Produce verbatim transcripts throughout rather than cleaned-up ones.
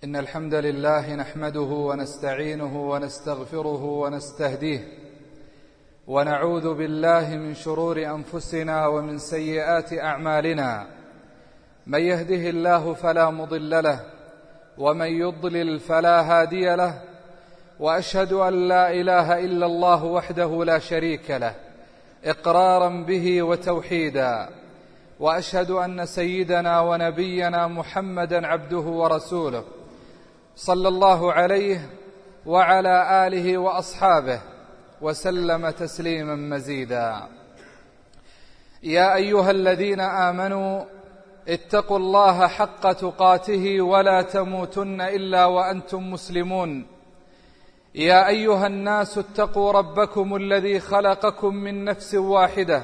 إن الحمد لله نحمده ونستعينه ونستغفره ونستهديه ونعوذ بالله من شرور أنفسنا ومن سيئات أعمالنا. من يهده الله فلا مضل له ومن يضلل فلا هادي له، وأشهد أن لا إله إلا الله وحده لا شريك له إقرارا به وتوحيدا، وأشهد أن سيدنا ونبينا محمدا عبده ورسوله صلى الله عليه وعلى آله وأصحابه وسلم تسليما مزيدا. يا أيها الذين آمنوا اتقوا الله حق تقاته ولا تموتن إلا وأنتم مسلمون. يا أيها الناس اتقوا ربكم الذي خلقكم من نفس واحدة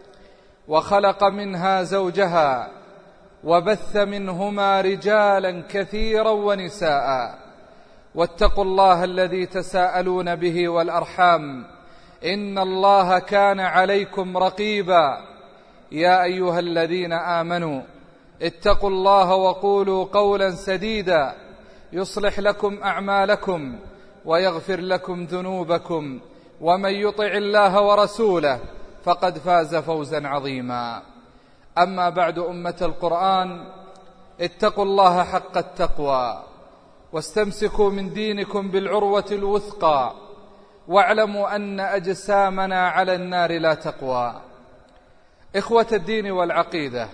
وخلق منها زوجها وبث منهما رجالا كثيرا ونساء، واتقوا الله الذي تساءلون به والأرحام إن الله كان عليكم رقيبا. يا أيها الذين آمنوا اتقوا الله وقولوا قولا سديدا يصلح لكم أعمالكم ويغفر لكم ذنوبكم، ومن يطع الله ورسوله فقد فاز فوزا عظيما. أما بعد، أمة القرآن، اتقوا الله حق التقوى واستمسكوا من دينكم بالعروة الوثقى، واعلموا أن أجسامنا على النار لا تقوى. إخوة الدين والعقيدة،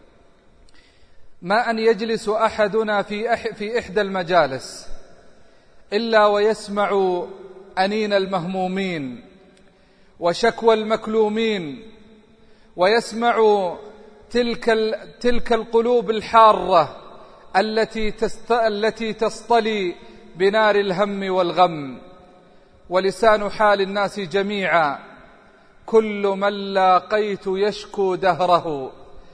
ما أن يجلس أحدنا في, أح في إحدى المجالس إلا ويسمع أنين المهمومين وشكوى المكلومين، ويسمع تلك, تلك القلوب الحارة التي, تست التي تصطلي بنار الهم والغم. ولسان حال الناس جميعا كل من لاقيت يشكو دهره،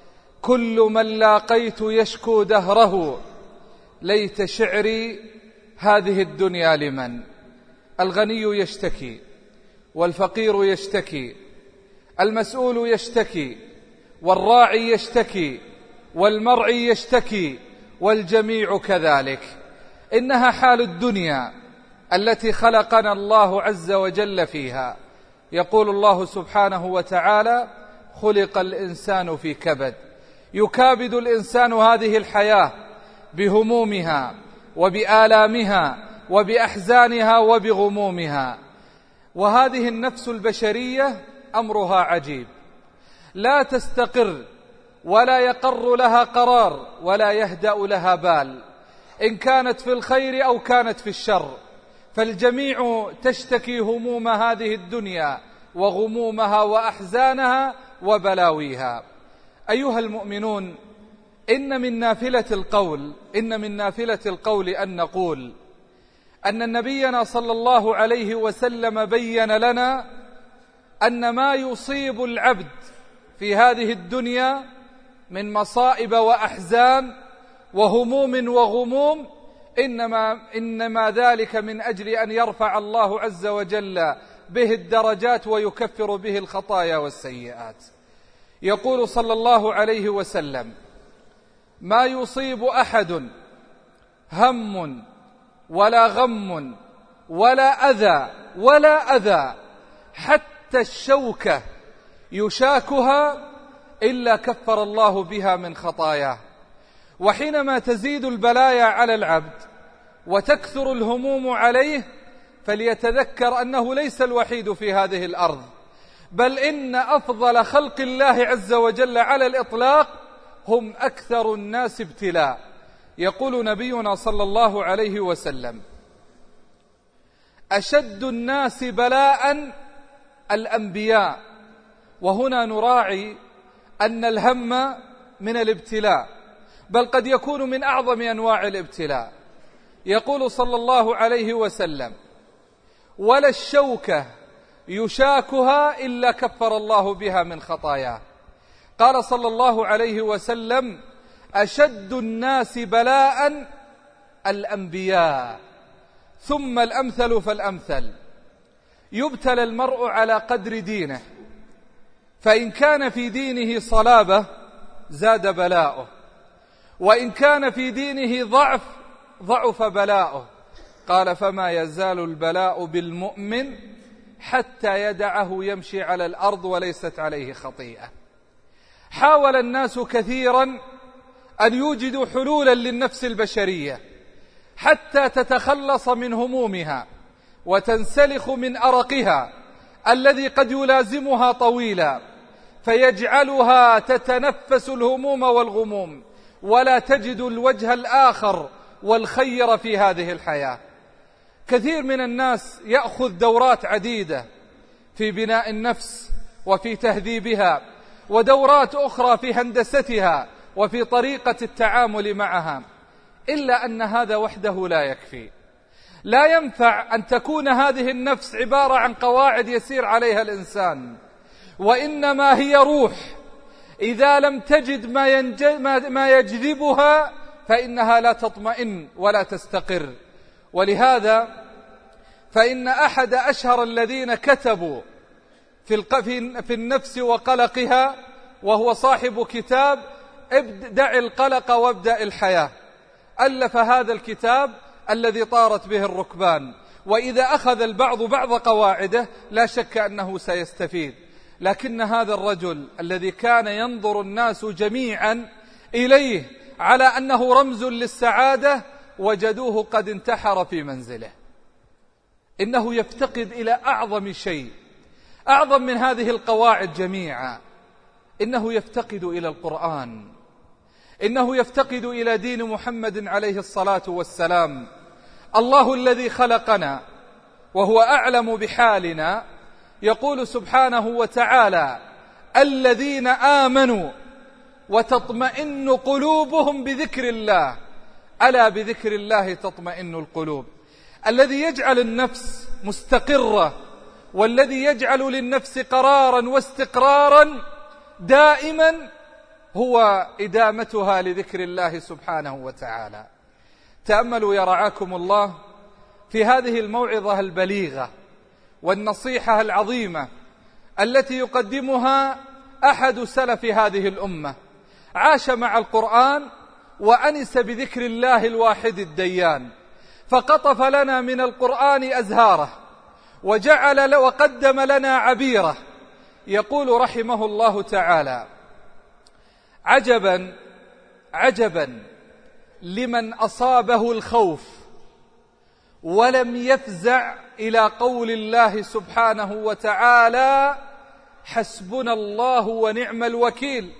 كل من لاقيت يشكو دهره. ليت شعري هذه الدنيا لمن؟ الغني يشتكي والفقير يشتكي، المسؤول يشتكي والراعي يشتكي والمرعي يشتكي، والجميع كذلك. إنها حال الدنيا التي خلقنا الله عز وجل فيها. يقول الله سبحانه وتعالى: خلق الإنسان في كبد. يكابد الإنسان هذه الحياة بهمومها وبآلامها وبأحزانها وبغمومها. وهذه النفس البشرية أمرها عجيب، لا تستقر ولا يقر لها قرار ولا يهدأ لها بال، إن كانت في الخير أو كانت في الشر، فالجميع تشتكي هموم هذه الدنيا وغمومها وأحزانها وبلاويها. أيها المؤمنون، إن من نافلة القول إن من نافلة القول أن نقول أن نبينا صلى الله عليه وسلم بين لنا أن ما يصيب العبد في هذه الدنيا من مصائب وأحزان وهموم وغموم إنما, إنما ذلك من أجل أن يرفع الله عز وجل به الدرجات ويكفر به الخطايا والسيئات. يقول صلى الله عليه وسلم: ما يصيب أحد هم ولا غم ولا أذى ولا أذى حتى الشوكة يشاكها إلا كفر الله بها من خطاياه. وحينما تزيد البلايا على العبد وتكثر الهموم عليه، فليتذكر أنه ليس الوحيد في هذه الأرض، بل إن أفضل خلق الله عز وجل على الإطلاق هم أكثر الناس ابتلاء. يقول نبينا صلى الله عليه وسلم: أشد الناس بلاء الأنبياء. وهنا نراعي أن الهم من الابتلاء، بل قد يكون من أعظم أنواع الابتلاء. يقول صلى الله عليه وسلم: ولا الشوكة يشاكها إلا كفر الله بها من خطاياه. قال صلى الله عليه وسلم: أشد الناس بلاء الأنبياء ثم الأمثل فالأمثل. يبتلى المرء على قدر دينه، فإن كان في دينه صلابة زاد بلاؤه، وإن كان في دينه ضعف ضعف بلاؤه. قال فما يزال البلاء بالمؤمن حتى يدعه يمشي على الأرض وليست عليه خطيئة. حاول الناس كثيرا أن يوجدوا حلولا للنفس البشرية حتى تتخلص من همومها وتنسلخ من أرقها الذي قد يلازمها طويلا، فيجعلها تتنفس الهموم والغموم ولا تجد الوجه الآخر والخير في هذه الحياة. كثير من الناس يأخذ دورات عديدة في بناء النفس وفي تهذيبها، ودورات أخرى في هندستها وفي طريقة التعامل معها، إلا أن هذا وحده لا يكفي. لا ينفع أن تكون هذه النفس عبارة عن قواعد يسير عليها الإنسان، وإنما هي روح إذا لم تجد ما, ما يجذبها فإنها لا تطمئن ولا تستقر. ولهذا فإن أحد أشهر الذين كتبوا في النفس وقلقها وهو صاحب كتاب دع القلق وابدأ الحياة، ألف هذا الكتاب الذي طارت به الركبان، وإذا أخذ البعض بعض قواعده لا شك أنه سيستفيد. لكن هذا الرجل الذي كان ينظر الناس جميعا إليه على أنه رمز للسعادة وجدوه قد انتحر في منزله. إنه يفتقد إلى أعظم شيء، أعظم من هذه القواعد جميعا. إنه يفتقد إلى القرآن، إنه يفتقد إلى دين محمد عليه الصلاة والسلام. الله الذي خلقنا وهو أعلم بحالنا يقول سبحانه وتعالى الذين آمنوا وتطمئن قلوبهم بذكر الله، ألا بذكر الله تطمئن القلوب. الذي يجعل النفس مستقرة والذي يجعل للنفس قرارا واستقرارا دائما هو إدامتها لذكر الله سبحانه وتعالى. تأملوا يا رعاكم الله في هذه الموعظة البليغة والنصيحة العظيمة التي يقدمها أحد سلف هذه الأمة، عاش مع القرآن وأنس بذكر الله الواحد الديان، فقطف لنا من القرآن أزهاره وجعل وقدم لنا عبيره. يقول رحمه الله تعالى عجبا عجبا لمن أصابه الخوف ولم يفزع إلى قول الله سبحانه وتعالى حسبنا الله ونعم الوكيل،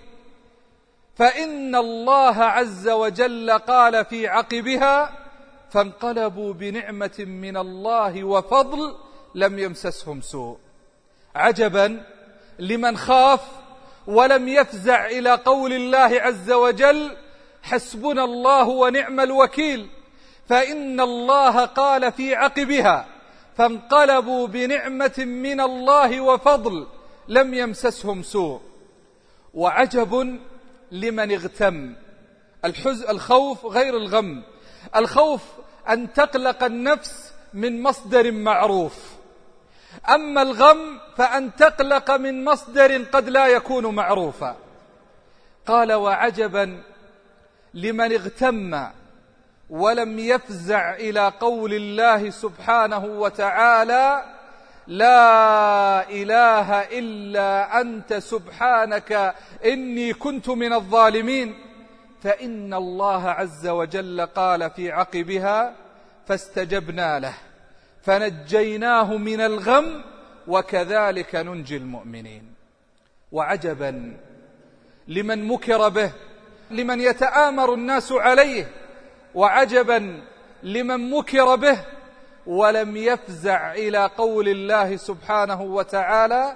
فإن الله عز وجل قال في عقبها فانقلبوا بنعمة من الله وفضل لم يمسسهم سوء. عجبا لمن خاف ولم يفزع إلى قول الله عز وجل حسبنا الله ونعم الوكيل، فإن الله قال في عقبها فانقلبوا بنعمة من الله وفضل لم يمسسهم سوء. وعجب لمن اغتم. الحزن الخوف غير الغم، الخوف أن تقلق النفس من مصدر معروف، أما الغم فأن تقلق من مصدر قد لا يكون معروفا. قال وعجبا لمن اغتم ولم يفزع إلى قول الله سبحانه وتعالى لا إله إلا أنت سبحانك إني كنت من الظالمين، فإن الله عز وجل قال في عقبها فاستجبنا له فنجيناه من الغم وكذلك ننجي المؤمنين. وعجبا لمن مكر به، لمن يتآمر الناس عليه، وعجبا لمن مكر به ولم يفزع إلى قول الله سبحانه وتعالى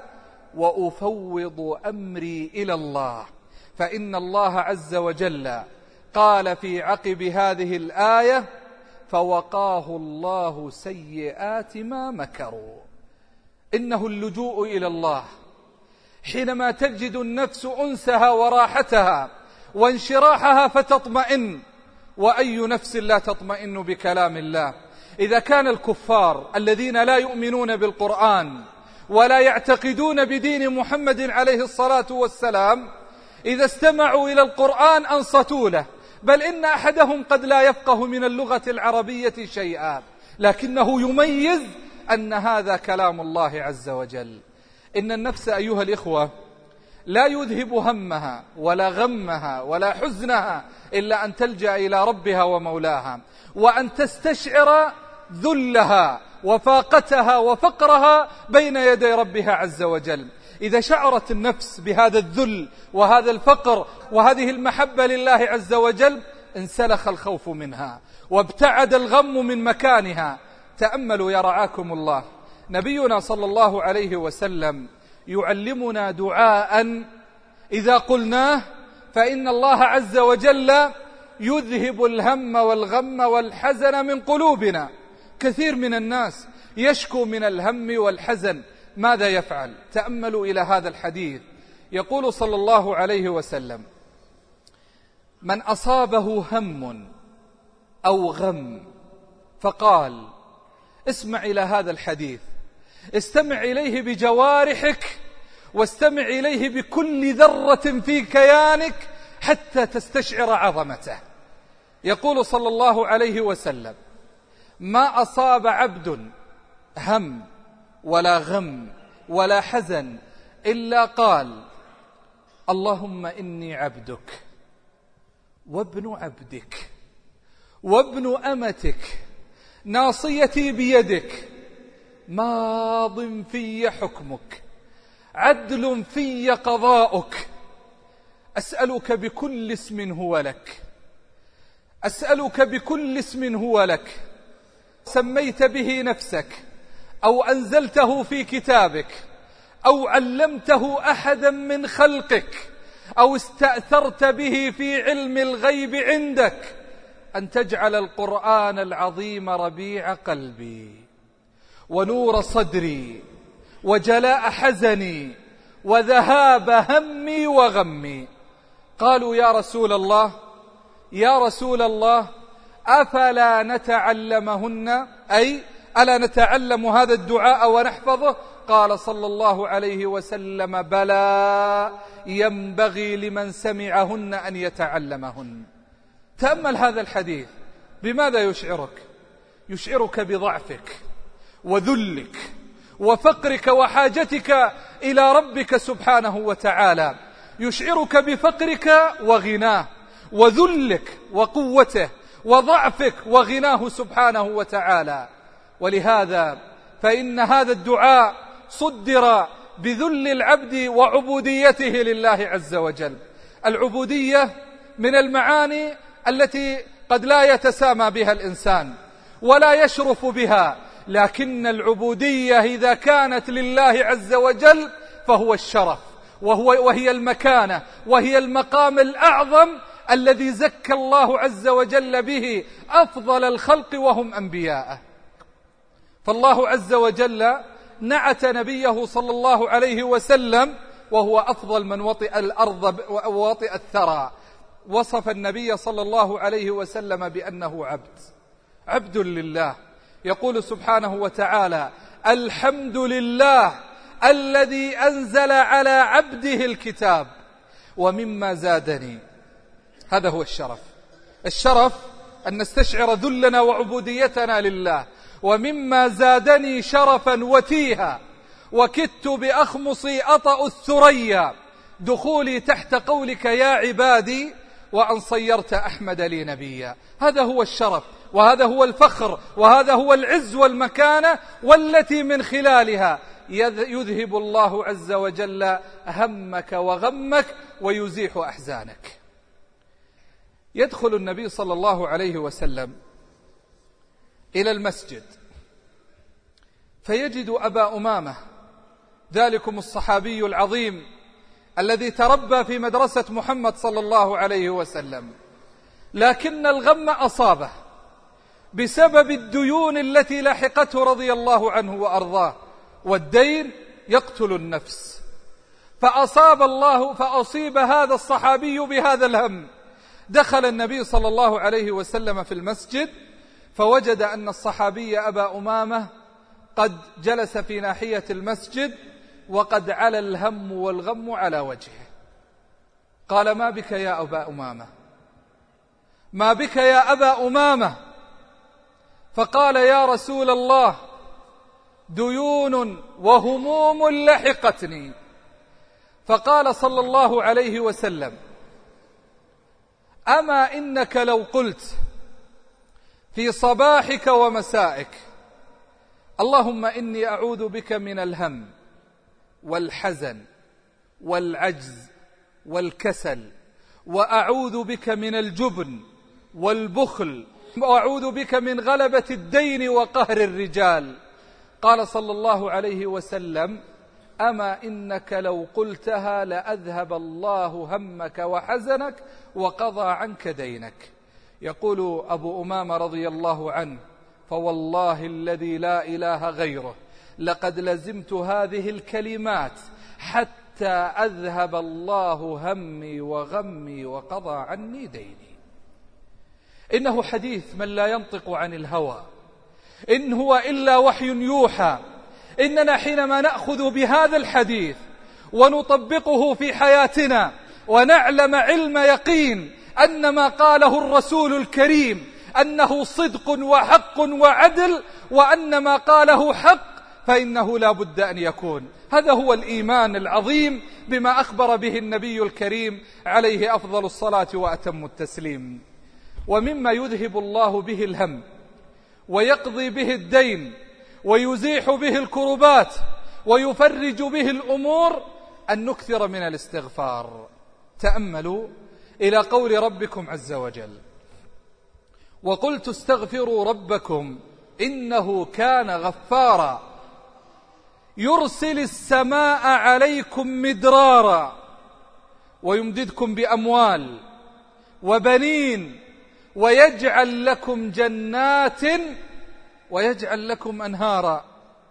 وأفوض أمري إلى الله، فإن الله عز وجل قال في عقب هذه الآية فوقاه الله سيئات ما مكروا. إنه اللجوء إلى الله حينما تجد النفس أنسها وراحتها وانشراحها فتطمئن، وأي نفس لا تطمئن بكلام الله. إذا كان الكفار الذين لا يؤمنون بالقرآن ولا يعتقدون بدين محمد عليه الصلاة والسلام إذا استمعوا إلى القرآن أنصتوا له، بل إن أحدهم قد لا يفقه من اللغة العربية شيئا، لكنه يميز أن هذا كلام الله عز وجل. إن النفس أيها الإخوة لا يذهب همها ولا غمها ولا حزنها إلا أن تلجأ إلى ربها ومولاها، وأن تستشعر ذلها وفاقتها وفقرها بين يدي ربها عز وجل. إذا شعرت النفس بهذا الذل وهذا الفقر وهذه المحبة لله عز وجل انسلخ الخوف منها وابتعد الغم من مكانها. تأملوا يا رعاكم الله، نبينا صلى الله عليه وسلم يعلمنا دعاء إذا قلناه فإن الله عز وجل يذهب الهم والغم والحزن من قلوبنا. كثير من الناس يشكو من الهم والحزن، ماذا يفعل؟ تأملوا إلى هذا الحديث، يقول صلى الله عليه وسلم: من أصابه هم أو غم فقال، اسمع إلى هذا الحديث، استمع إليه بجوارحك واستمع إليه بكل ذرة في كيانك حتى تستشعر عظمته. يقول صلى الله عليه وسلم: ما أصاب عبد هم ولا غم ولا حزن إلا قال: اللهم إني عبدك وابن عبدك وابن أمتك، ناصيتي بيدك، ماض في حكمك، عدل في قضاؤك، أسألك بكل اسم هو لك، أسألك بكل اسم هو لك سميت به نفسك أو أنزلته في كتابك أو علمته أحدا من خلقك أو استأثرت به في علم الغيب عندك أن تجعل القرآن العظيم ربيع قلبي ونور صدري وجلاء حزني وذهاب همي وغمي. قالوا: يا رسول الله يا رسول الله أفلا نتعلمهن، أي ألا نتعلم هذا الدعاء ونحفظه؟ قال صلى الله عليه وسلم: بلى، ينبغي لمن سمعهن أن يتعلمهن. تأمل هذا الحديث، بماذا يشعرك؟ يشعرك بضعفك وذلك وفقرك وحاجتك إلى ربك سبحانه وتعالى، يشعرك بفقرك وغناه وذلك وقوته وضعفك وغناه سبحانه وتعالى. ولهذا فإن هذا الدعاء صدر بذل العبد وعبوديته لله عز وجل. العبودية من المعاني التي قد لا يتسامى بها الإنسان ولا يشرف بها، لكن العبودية إذا كانت لله عز وجل فهو الشرف وهو وهي المكانة وهي المقام الأعظم الذي زكى الله عز وجل به أفضل الخلق وهم أنبياءه. فالله عز وجل نعت نبيه صلى الله عليه وسلم وهو أفضل من وطئ الأرض ووطئ الثرى. وصف النبي صلى الله عليه وسلم بأنه عبد عبد لله. يقول سبحانه وتعالى: الحمد لله الذي أنزل على عبده الكتاب ومما زادني. هذا هو الشرف. الشرف أن نستشعر ذلنا وعبوديتنا لله. ومما زادني شرفا وتيها وكدت بأخمصي أطأ الثريا دخولي تحت قولك يا عبادي وأن صيرت أحمد لي نبيا. هذا هو الشرف وهذا هو الفخر وهذا هو العز والمكانة، والتي من خلالها يذهب الله عز وجل همك وغمك ويزيح أحزانك. يدخل النبي صلى الله عليه وسلم إلى المسجد فيجد أبا أمامة، ذلكم الصحابي العظيم الذي تربى في مدرسة محمد صلى الله عليه وسلم، لكن الغم أصابه بسبب الديون التي لحقته رضي الله عنه وأرضاه، والدين يقتل النفس. فأصاب الله فأصيب هذا الصحابي بهذا الهم. دخل النبي صلى الله عليه وسلم في المسجد فوجد أن الصحابي أبا أمامة قد جلس في ناحية المسجد وقد علا الهم والغم على وجهه. قال: ما بك يا أبا أمامة؟ ما بك يا أبا أمامة؟ فقال يا رسول الله ديون وهموم لحقتني. فقال صلى الله عليه وسلم أما إنك لو قلت في صباحك ومسائك اللهم إني أعوذ بك من الهم والحزن والعجز والكسل، وأعوذ بك من الجبن والبخل، وأعوذ بك من غلبة الدين وقهر الرجال، قال صلى الله عليه وسلم أما إنك لو قلتها لأذهب الله همك وحزنك وقضى عنك دينك. يقول أبو أمامة رضي الله عنه فوالله الذي لا إله غيره لقد لزمت هذه الكلمات حتى أذهب الله همي وغمي وقضى عني ديني. إنه حديث من لا ينطق عن الهوى، إن هو إلا وحي يوحى. إننا حينما نأخذ بهذا الحديث ونطبقه في حياتنا ونعلم علم يقين أن ما قاله الرسول الكريم أنه صدق وحق وعدل، وأن ما قاله حق، فإنه لا بد أن يكون. هذا هو الإيمان العظيم بما أخبر به النبي الكريم عليه أفضل الصلاة وأتم التسليم. ومما يذهب الله به الهم ويقضي به الدين ويزيح به الكربات ويفرج به الأمور أن نكثر من الاستغفار. تأملوا إلى قول ربكم عز وجل وقلت استغفروا ربكم إنه كان غفارا يرسل السماء عليكم مدرارا ويمددكم بأموال وبنين ويجعل لكم جنات ويجعل لكم أنهارا.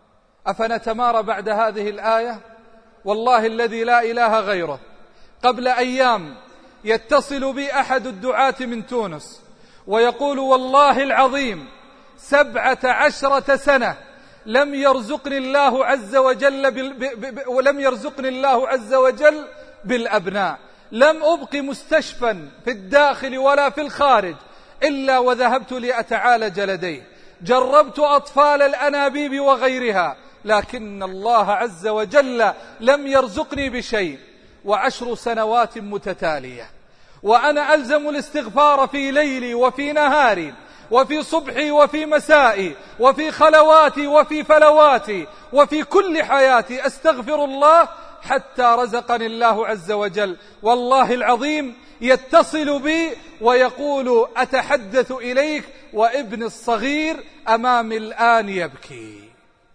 أفنتمارى بعد هذه الآية؟ والله الذي لا إله غيره قبل أيام يتصل بي أحد الدعاة من تونس ويقول والله العظيم سبعة عشرة سنة لم يرزقني الله عز وجل بال... ب... ب... ولم يرزقني الله عز وجل بالأبناء، لم أبق مستشفى في الداخل ولا في الخارج إلا وذهبت لأتعالج لديه، جربت أطفال الأنابيب وغيرها، لكن الله عز وجل لم يرزقني بشيء. وعشر سنوات متتالية وأنا ألزم الاستغفار في ليلي وفي نهاري وفي صبحي وفي مسائي وفي خلواتي وفي فلواتي وفي كل حياتي أستغفر الله حتى رزقني الله عز وجل. والله العظيم يتصل بي ويقول أتحدث إليك وابن الصغير أمامي الآن يبكي.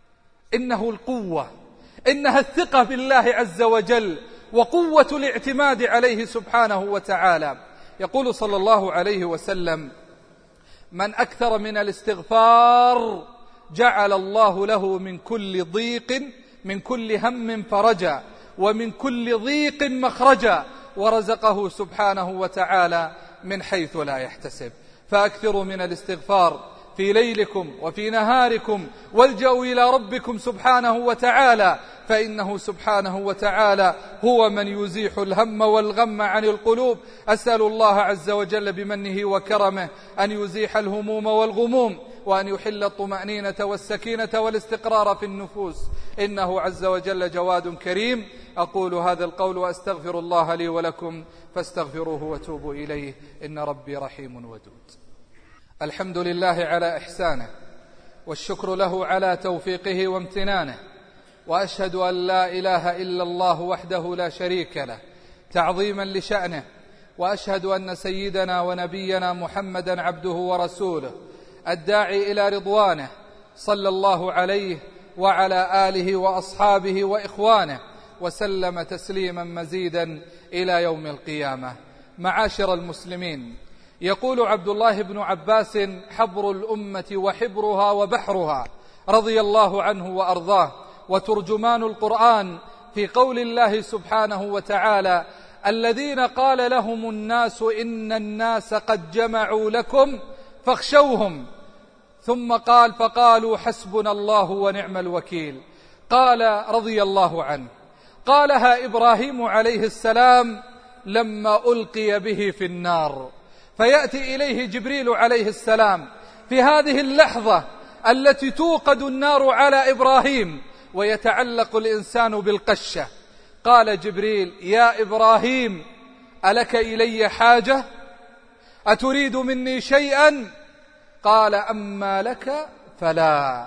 إنه القوة، إنها الثقة بالله عز وجل وقوة الاعتماد عليه سبحانه وتعالى. يقول صلى الله عليه وسلم من أكثر من الاستغفار جعل الله له من كل ضيق من كل هم فرجا ومن كل ضيق مخرجا ورزقه سبحانه وتعالى من حيث لا يحتسب. فأكثروا من الاستغفار في ليلكم وفي نهاركم والجأوا إلى ربكم سبحانه وتعالى، فإنه سبحانه وتعالى هو من يزيح الهم والغم عن القلوب. أسأل الله عز وجل بمنه وكرمه أن يزيح الهموم والغموم وأن يحل الطمأنينة والسكينة والاستقرار في النفوس، إنه عز وجل جواد كريم. أقول هذا القول وأستغفر الله لي ولكم فاستغفروه وتوبوا إليه إن ربي رحيم ودود. الحمد لله على إحسانه والشكر له على توفيقه وامتنانه، وأشهد أن لا إله إلا الله وحده لا شريك له تعظيما لشأنه، وأشهد أن سيدنا ونبينا محمدا عبده ورسوله الداعي إلى رضوانه صلى الله عليه وعلى آله وأصحابه وإخوانه وسلم تسليما مزيدا إلى يوم القيامة. معاشر المسلمين، يقول عبد الله بن عباس حبر الأمة وحبرها وبحرها رضي الله عنه وأرضاه وترجمان القرآن في قول الله سبحانه وتعالى الذين قال لهم الناس إن الناس قد جمعوا لكم فاخشوهم، ثم قال فقالوا حسبنا الله ونعم الوكيل. قال رضي الله عنه قالها إبراهيم عليه السلام لما ألقي به في النار، فيأتي إليه جبريل عليه السلام في هذه اللحظة التي توقد النار على إبراهيم ويتعلق الإنسان بالقشة. قال جبريل: يا إبراهيم، ألك إلي حاجة؟ أتريد مني شيئا؟ قال: أما لك فلا،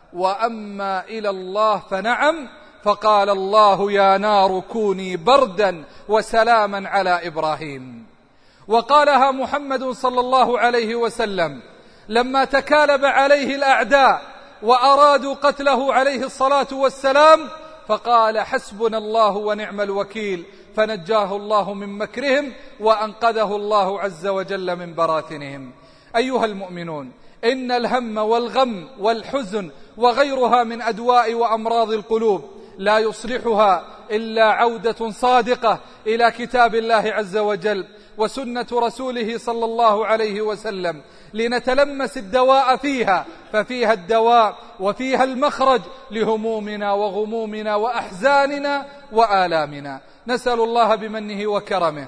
وأما إلى الله فنعم. فقال الله: يا نار كوني بردا وسلاما على إبراهيم. وقالها محمد صلى الله عليه وسلم لما تكالب عليه الأعداء وأرادوا قتله عليه الصلاة والسلام، فقال: حسبنا الله ونعم الوكيل، فنجاه الله من مكرهم وأنقذه الله عز وجل من براثنهم. أيها المؤمنون، إن الهم والغم والحزن وغيرها من أدواء وأمراض القلوب لا يصلحها إلا عودة صادقة إلى كتاب الله عز وجل وسنة رسوله صلى الله عليه وسلم، لنتلمس الدواء فيها، ففيها الدواء وفيها المخرج لهمومنا وغمومنا وأحزاننا وآلامنا. نسأل الله بمنه وكرمه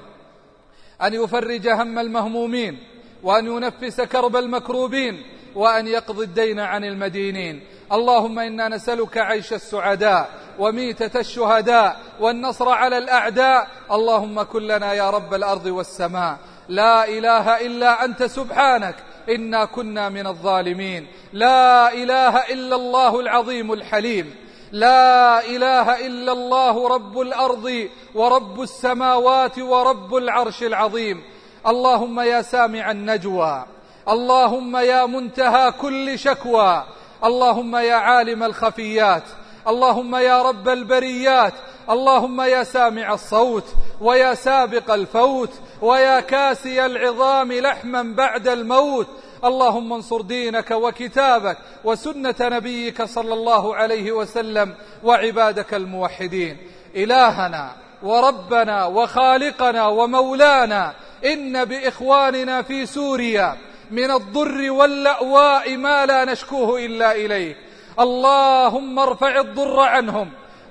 أن يفرج هم المهمومين، وأن ينفس كرب المكروبين، وأن يقضي الدين عن المدينين. اللهم إنا نسألك عيش السعداء وميتة الشهداء والنصر على الأعداء. اللهم كن لنا يا رب الأرض والسماء. لا إله إلا أنت سبحانك إنا كنا من الظالمين. لا إله إلا الله العظيم الحليم. لا إله إلا الله رب الأرض ورب السماوات ورب العرش العظيم. اللهم يا سامع النجوى، اللهم يا منتهى كل شكوى، اللهم يا عالم الخفيات، اللهم يا رب البريات، اللهم يا سامع الصوت ويا سابق الفوت ويا كاسي العظام لحما بعد الموت. اللهم انصر دينك وكتابك وسنة نبيك صلى الله عليه وسلم وعبادك الموحدين. إلهنا وربنا وخالقنا ومولانا، إن بإخواننا في سوريا من الضر واللأواء ما لا نشكوه إلا إليك. اللهم ارفع الضر عنهم،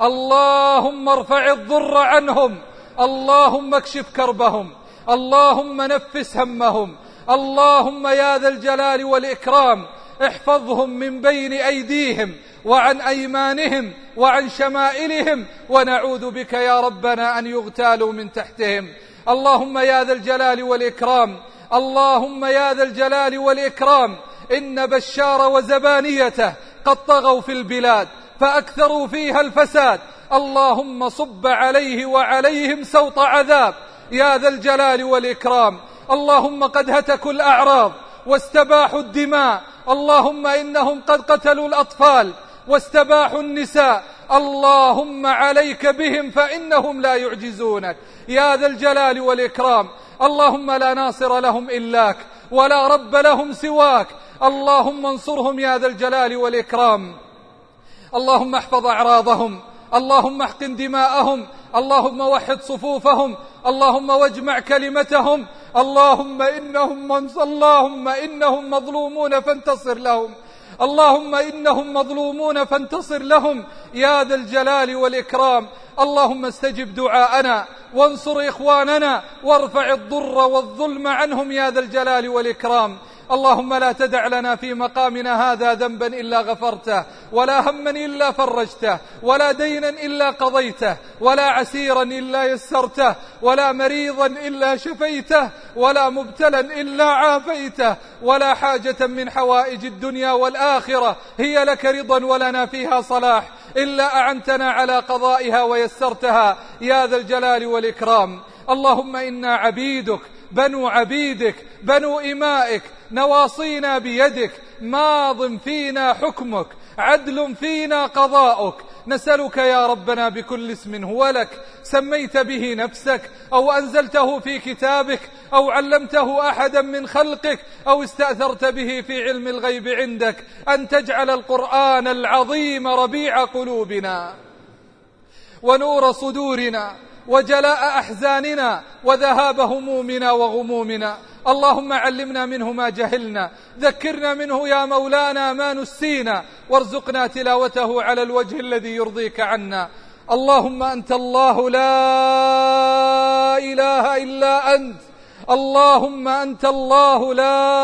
اللهم ارفع الضر عنهم، اللهم اكشف كربهم، اللهم نفس همهم. اللهم يا ذا الجلال والإكرام احفظهم من بين أيديهم وعن أيمانهم وعن شمائلهم، ونعوذ بك يا ربنا أن يغتالوا من تحتهم. اللهم يا ذا الجلال والإكرام، اللهم يا ذا الجلال والإكرام، إن بشار وزبانيته قد طغوا في البلاد فأكثروا فيها الفساد. اللهم صب عليه وعليهم سوط عذاب يا ذا الجلال والإكرام. اللهم قد هتكوا الأعراض واستباحوا الدماء، اللهم إنهم قد قتلوا الأطفال واستباحوا النساء. اللهم عليك بهم فإنهم لا يعجزونك يا ذا الجلال والإكرام. اللهم لا ناصر لهم إلاك ولا رب لهم سواك. اللهم انصرهم يا ذا الجلال والإكرام. اللهم احفظ أعراضهم، اللهم احقن دماءهم، اللهم وحد صفوفهم، اللهم واجمع كلمتهم. اللهم إنهم منص... اللهم إنهم مظلومون فانتصر لهم، اللهم إنهم مظلومون فانتصر لهم يا ذا الجلال والإكرام. اللهم استجب دعاءنا وانصر إخواننا وارفع الضر والظلم عنهم يا ذا الجلال والإكرام. اللهم لا تدع لنا في مقامنا هذا ذنبا إلا غفرته، ولا هما إلا فرجته، ولا دينا إلا قضيته، ولا عسيرا إلا يسرته، ولا مريضا إلا شفيته، ولا مبتلا إلا عافيته، ولا حاجة من حوائج الدنيا والآخرة هي لك رضا ولنا فيها صلاح إلا أعنتنا على قضائها ويسرتها يا ذا الجلال والإكرام. اللهم إنا عبيدك بنو عبيدك بنو إمائك، نواصينا بيدك، ماض فينا حكمك، عدل فينا قضاؤك. نسألك يا ربنا بكل اسم هو لك سميت به نفسك أو أنزلته في كتابك أو علمته أحدا من خلقك أو استأثرت به في علم الغيب عندك، أن تجعل القرآن العظيم ربيع قلوبنا ونور صدورنا وجلاء أحزاننا وذهاب همومنا وغمومنا. اللهم علمنا منه ما جهلنا، ذكرنا منه يا مولانا ما نسينا، وارزقنا تلاوته على الوجه الذي يرضيك عنا. اللهم أنت الله لا إله إلا أنت، اللهم أنت الله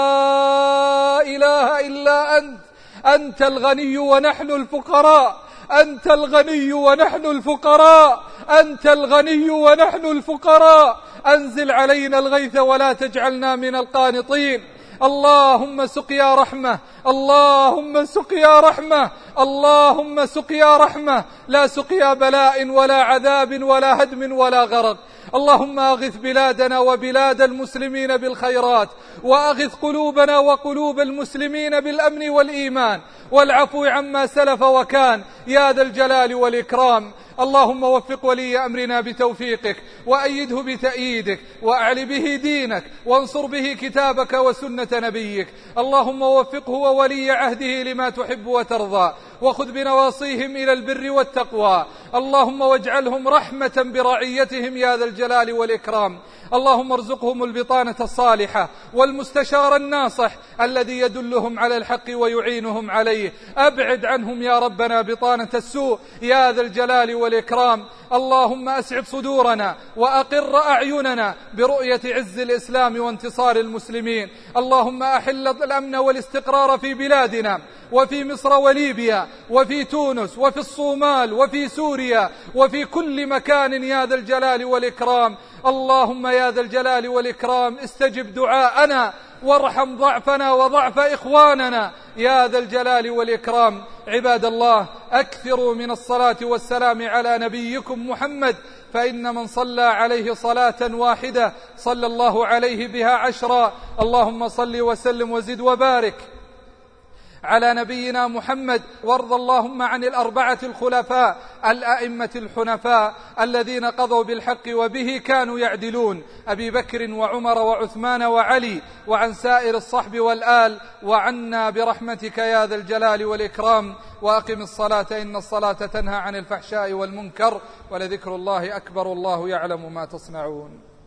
لا إله إلا أنت، أنت الغني ونحن الفقراء، أنت الغني ونحن الفقراء، أنت الغني ونحن الفقراء. أنزل علينا الغيث ولا تجعلنا من القانطين. اللهم سقيا رحمة، اللهم سقيا رحمة، اللهم سقيا رحمة، لا سقيا بلاء ولا عذاب ولا هدم ولا غرق. اللهم أغث بلادنا وبلاد المسلمين بالخيرات، وأغث قلوبنا وقلوب المسلمين بالأمن والإيمان والعفو عما سلف وكان يا ذا الجلال والإكرام. اللهم وفق ولي أمرنا بتوفيقك، وأيده بتأييدك، وأعل به دينك، وانصر به كتابك وسنة نبيك. اللهم وفقه وولي عهده لما تحب وترضى، وخذ بنواصيهم إلى البر والتقوى. اللهم واجعلهم رحمة برعيتهم يا ذا الجلال والإكرام. اللهم ارزقهم البطانة الصالحة والمستشار الناصح الذي يدلهم على الحق ويعينهم عليه. أبعد عنهم يا ربنا بطانة السوء يا ذا الجلال والإكرام. اللهم أسعد صدورنا وأقر أعيننا برؤية عز الإسلام وانتصار المسلمين. اللهم أحل الأمن والاستقرار في بلادنا، وفي مصر وليبيا وفي تونس وفي الصومال وفي سوريا وفي كل مكان يا ذا الجلال والإكرام. اللهم يا ذا الجلال والإكرام استجب دعاءنا، وارحم ضعفنا وضعف إخواننا يا ذا الجلال والإكرام. عباد الله، أكثروا من الصلاة والسلام على نبيكم محمد، فإن من صلى عليه صلاة واحدة صلى الله عليه بها عشرا. اللهم صل وسلم وزد وبارك على نبينا محمد، وارض اللهم عن الأربعة الخلفاء الأئمة الحنفاء الذين قضوا بالحق وبه كانوا يعدلون، أبي بكر وعمر وعثمان وعلي، وعن سائر الصحب والآل، وعنا برحمتك يا ذا الجلال والإكرام. وأقم الصلاة إن الصلاة تنهى عن الفحشاء والمنكر، ولذكر الله أكبر، الله يعلم ما تصنعون.